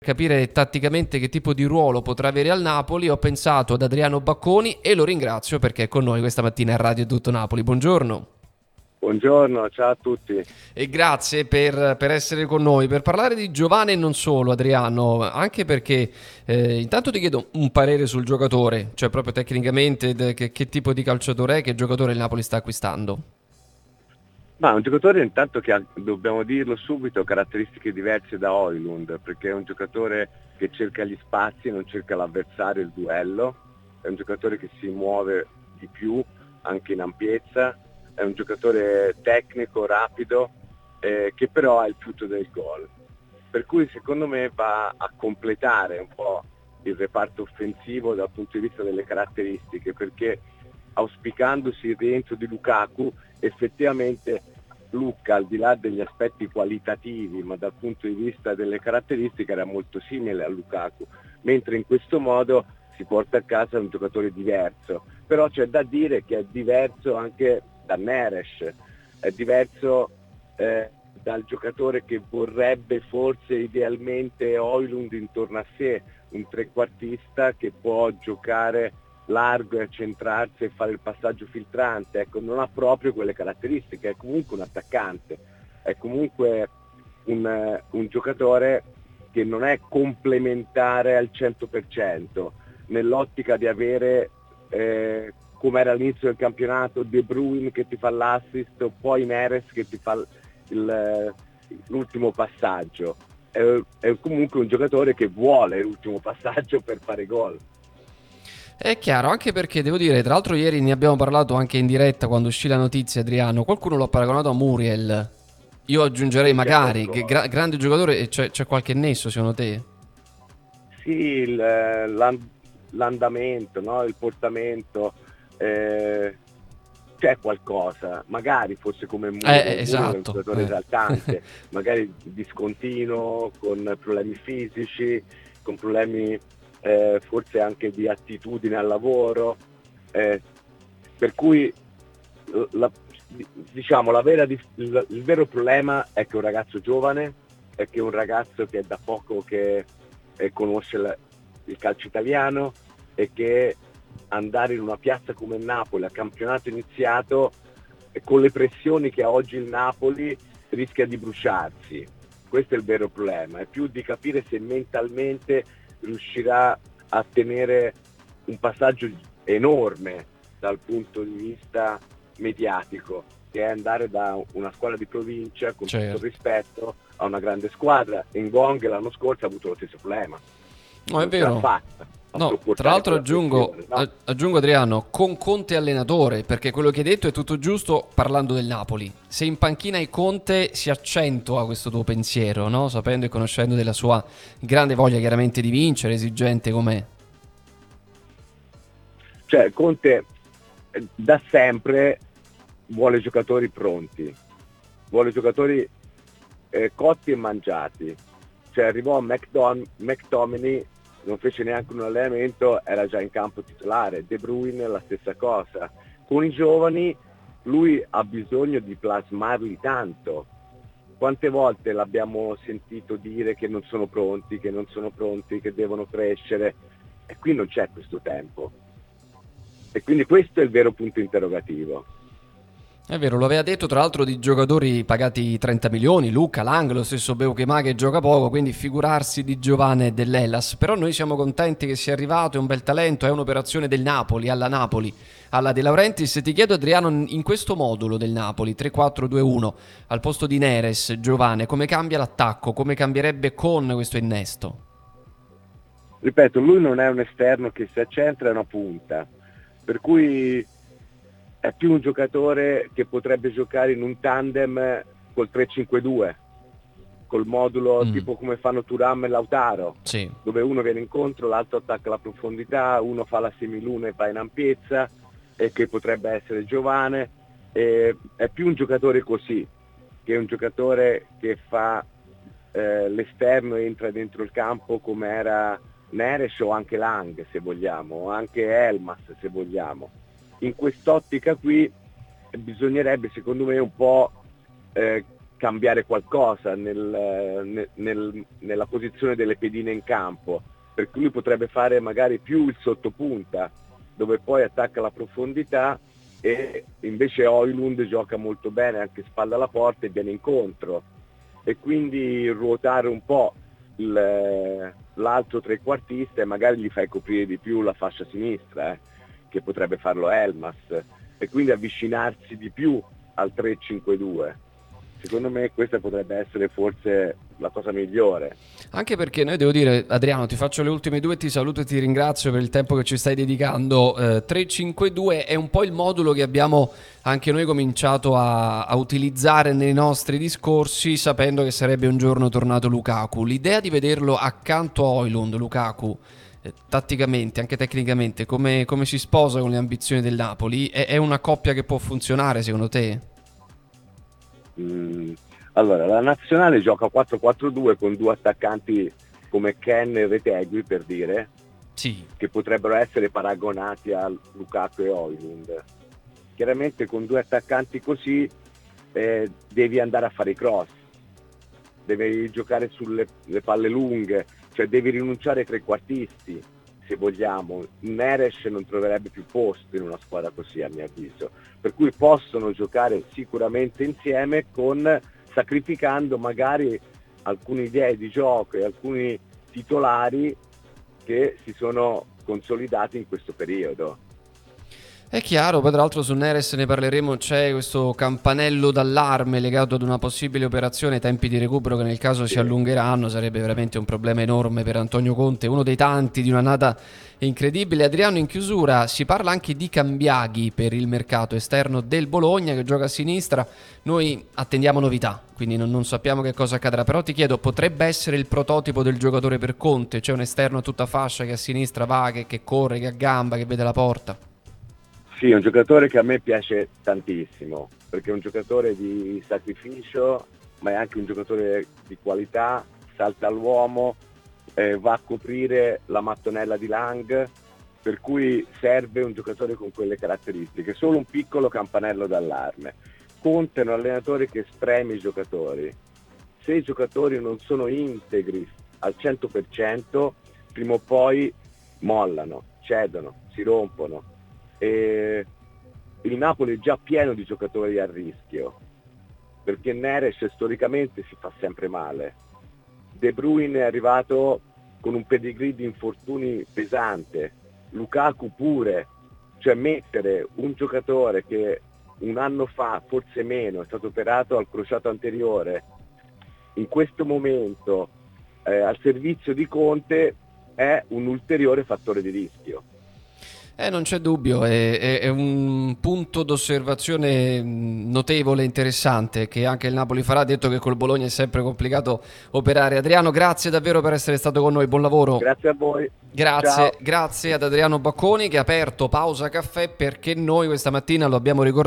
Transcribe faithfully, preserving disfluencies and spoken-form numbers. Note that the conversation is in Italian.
capire tatticamente che tipo di ruolo potrà avere al Napoli, ho pensato ad Adriano Bacconi e lo ringrazio perché è con noi questa mattina a Radio Tutto Napoli. Buongiorno. Buongiorno, ciao a tutti. E grazie per, per essere con noi, per parlare di Giovane e non solo, Adriano, anche perché eh, intanto ti chiedo un parere sul giocatore, cioè proprio tecnicamente de- che, che tipo di calciatore è, che giocatore il Napoli sta acquistando. Ma un giocatore intanto che ha, dobbiamo dirlo subito, caratteristiche diverse da Højlund, perché è un giocatore che cerca gli spazi, non cerca l'avversario, il duello, è un giocatore che si muove di più, anche in ampiezza, è un giocatore tecnico, rapido, eh, che però ha il frutto del gol. Per cui secondo me va a completare un po' il reparto offensivo dal punto di vista delle caratteristiche, perché auspicandosi il rientro di Lukaku, effettivamente Luca, al di là degli aspetti qualitativi, ma dal punto di vista delle caratteristiche era molto simile a Lukaku, mentre in questo modo si porta a casa un giocatore diverso. Però c'è da dire che è diverso anche da Neres, è diverso eh, dal giocatore che vorrebbe forse idealmente Højlund intorno a sé, un trequartista che può giocare largo e accentrarsi e fare il passaggio filtrante. Ecco, non ha proprio quelle caratteristiche, è comunque un attaccante, è comunque un, un giocatore che non è complementare al cento per cento, nell'ottica di avere, eh, come era all'inizio del campionato, De Bruyne che ti fa l'assist, o poi Neres che ti fa il, l'ultimo passaggio. È, è comunque un giocatore che vuole l'ultimo passaggio per fare gol. È chiaro, anche perché devo dire, tra l'altro ieri ne abbiamo parlato anche in diretta quando uscì la notizia, Adriano, qualcuno l'ha paragonato a Muriel. Io aggiungerei Sì, c'è magari, che gra- qualcosa. grande giocatore, e c'è, c'è qualche nesso secondo te? Sì, il, l'an- l'andamento, no? Il portamento, eh, c'è qualcosa, magari fosse come Eh, eh, Muriel. Muriel è un esatto. giocatore Eh. esaltante, magari discontinuo, con problemi fisici, con problemi eh, forse anche di attitudine al lavoro, eh, per cui la, diciamo la vera, il, il vero problema è che è un ragazzo giovane, è che è un ragazzo che è da poco che eh, conosce la, il calcio italiano, e che andare in una piazza come Napoli a campionato iniziato, e con le pressioni che ha oggi il Napoli, rischia di bruciarsi. Questo è il vero problema, è più di capire se mentalmente riuscirà a tenere un passaggio enorme dal punto di vista mediatico, che è andare da una squadra di provincia, con tutto il Certo. rispetto, a una grande squadra. Ngong l'anno scorso ha avuto lo stesso problema, No, è non ce l'ha vero. fatta a No, tra sopportare l'altro quella aggiungo, pressione, no? a- aggiungo Adriano, con Conte allenatore, perché quello che hai detto è tutto giusto parlando del Napoli. Se in panchina hai Conte si accentua questo tuo pensiero, no? Sapendo e conoscendo della sua grande voglia chiaramente di vincere, esigente com'è. Cioè Conte eh, da sempre vuole giocatori pronti, vuole giocatori eh, cotti e mangiati. Cioè arrivò a McDon- McTominay, non fece neanche un allenamento, era già in campo titolare. De Bruyne la stessa cosa. Con i giovani lui ha bisogno di plasmarli tanto. Quante volte l'abbiamo sentito dire che non sono pronti, che non sono pronti, che devono crescere, e qui non c'è questo tempo. E quindi questo è il vero punto interrogativo. È vero, lo aveva detto tra l'altro di giocatori pagati trenta milioni, Luca, Lang, lo stesso Beukema che gioca poco, quindi figurarsi di Giovane e dell'Hellas. Però noi siamo contenti che sia arrivato, è un bel talento, è un'operazione del Napoli, alla Napoli, alla De Laurentiis. Ti chiedo Adriano, in questo modulo del Napoli, tre quattro due uno, al posto di Neres, Giovane, come cambia l'attacco, come cambierebbe con questo innesto? Ripeto, lui non è un esterno che si accentra, è una punta, per cui è più un giocatore che potrebbe giocare in un tandem col tre cinque due, col modulo Mm, tipo come fanno Thuram e Lautaro, sì. dove uno viene incontro, l'altro attacca la profondità, uno fa la semiluna e va in ampiezza, e che potrebbe essere Giovane. E è più un giocatore così, che è un giocatore che fa eh, l'esterno e entra dentro il campo, come era Neres o anche Lang se vogliamo, o anche Elmas se vogliamo. In quest'ottica qui bisognerebbe secondo me un po' eh, cambiare qualcosa nel, nel, nel, nella posizione delle pedine in campo, per cui lui potrebbe fare magari più il sottopunta, dove poi attacca la profondità, e invece Højlund gioca molto bene anche spalla alla porta e viene incontro, e quindi ruotare un po' il, l'altro trequartista e magari gli fai coprire di più la fascia sinistra, eh, che potrebbe farlo Elmas, e quindi avvicinarsi di più al tre cinque due. Secondo me questa potrebbe essere forse la cosa migliore. Anche perché noi, devo dire, Adriano, ti faccio le ultime due, ti saluto e ti ringrazio per il tempo che ci stai dedicando. eh, tre cinque due è un po' il modulo che abbiamo anche noi cominciato a, a utilizzare nei nostri discorsi, sapendo che sarebbe un giorno tornato Lukaku. L'idea di vederlo accanto a Højlund, Lukaku, eh, tatticamente, anche tecnicamente, come, come si sposa con le ambizioni del Napoli? È, è una coppia che può funzionare secondo te? Mm, allora, la nazionale gioca quattro quattro due con due attaccanti come Ken e Retegui, per dire, Sì. che potrebbero essere paragonati a Lukaku e Højlund. Chiaramente con due attaccanti così eh, devi andare a fare i cross, devi giocare sulle le palle lunghe, cioè devi rinunciare ai trequartisti, se vogliamo. Neres non troverebbe più posto in una squadra così, a mio avviso, per cui possono giocare sicuramente insieme, con sacrificando magari alcune idee di gioco e alcuni titolari che si sono consolidati in questo periodo. È chiaro, poi tra l'altro su Neres ne parleremo, c'è questo campanello d'allarme legato ad una possibile operazione, ai tempi di recupero che nel caso si allungheranno, sarebbe veramente un problema enorme per Antonio Conte, uno dei tanti di un'annata incredibile. Adriano, in chiusura si parla anche di Cambiaghi per il mercato esterno del Bologna, che gioca a sinistra. Noi attendiamo novità, quindi non, non sappiamo che cosa accadrà, però ti chiedo, potrebbe essere il prototipo del giocatore per Conte, cioè un esterno a tutta fascia che a sinistra va, che, che corre, che aggamba, che vede la porta? Sì, è un giocatore che a me piace tantissimo, perché è un giocatore di sacrificio, ma è anche un giocatore di qualità, salta all'uomo, eh, va a coprire la mattonella di Lang, per cui serve un giocatore con quelle caratteristiche. Solo un piccolo campanello d'allarme. Conte è un allenatore che spreme i giocatori. Se i giocatori non sono integri al cento per cento, prima o poi mollano, cedono, si rompono. E il Napoli è già pieno di giocatori a rischio, perché Neres storicamente si fa sempre male. De Bruyne è arrivato con un pedigree di infortuni pesante, Lukaku pure, cioè mettere un giocatore che un anno fa, forse meno, è stato operato al crociato anteriore, in questo momento eh, al servizio di Conte, è un ulteriore fattore di rischio. Eh, non c'è dubbio, è, è, è un punto d'osservazione notevole, interessante, che anche il Napoli farà, detto che col Bologna è sempre complicato operare. Adriano, grazie davvero per essere stato con noi, buon lavoro. Grazie a voi. Grazie, Ciao. grazie ad Adriano Bacconi che ha aperto Pausa Caffè, perché noi questa mattina lo abbiamo ricordato.